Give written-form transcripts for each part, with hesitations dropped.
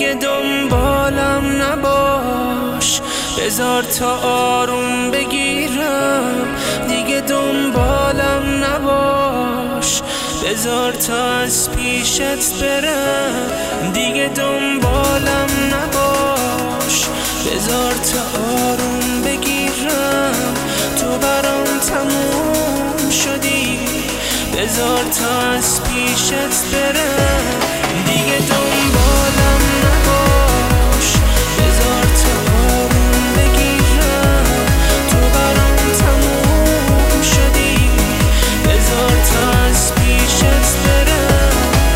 دیگه دنبالم نباش، بذار تا آروم بگیرم. دیگه دنبالم نباش، بذار تا از پیشت برم. دیگه دنبالم نباش، بذار تا آروم بگیرم. تو برام تموم شدی، بذار تا از پیشت برم. دیگه دنبالم نباش، بذار تا آروم بگیرم. تو برام تموم شدی، بذار تا از پیشت برم.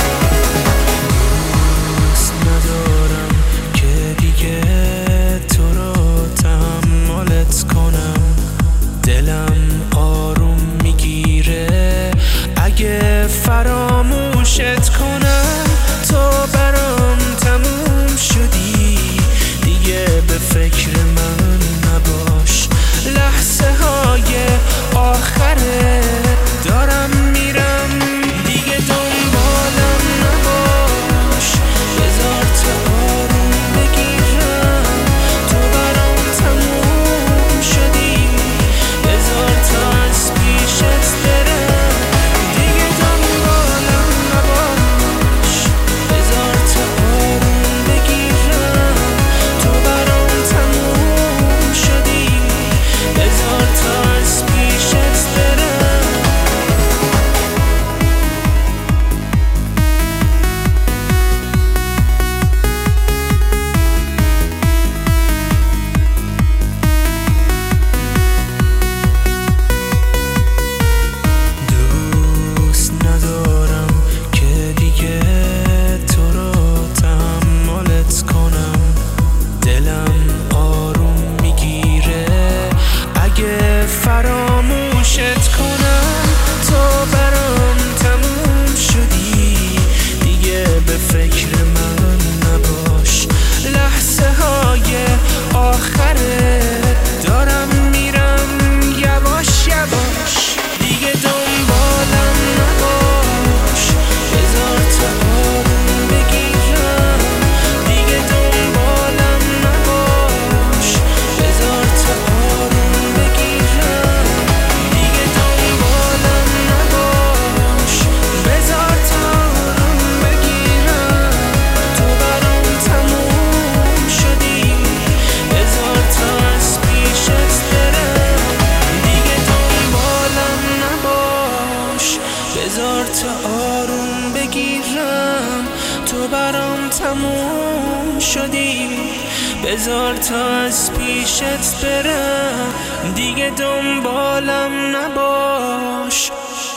دوست ندارم که دیگه تو رو تحملت کنم. دلم آروم میگیره اگه فراموشت کنم. تو برام تموم شدی، دیگه به فکر من نباش. لحظه های آخره دارم میرم. دیگه دنبالم نباش، بذار تا آروم بگیرم. تو برام تموم شدی، بذار تا از پیشت برم. دیگه دنبالم نباش، بذار تا آروم بگیرم. تو برام تموم شدی، بذار تا از پیشت برم. دوست ندارم که دیگه تو رو تحملت کنم. دلم آروم میگیره اگه فراموشت کنم. تو برام تموم شدی، دیگه به فکر من نباش. لحظه های آخره دارم میرم یواش یواش. دیگه دنبالم نباش، بذار تا آروم بگیرم. دیگه دنبالم نباش، بذار تا آروم بگیرم. دیگه دنبالم نباش، بذار تا آروم بگیرم. تو برام تموم شدی، بذار تا از پیشت برم. دیگه دنبالم نباش، بذار تا آروم بگیرم. تو برام تموم شدی، بذار تا از پیشت برم. دیگه دنبالم نباش.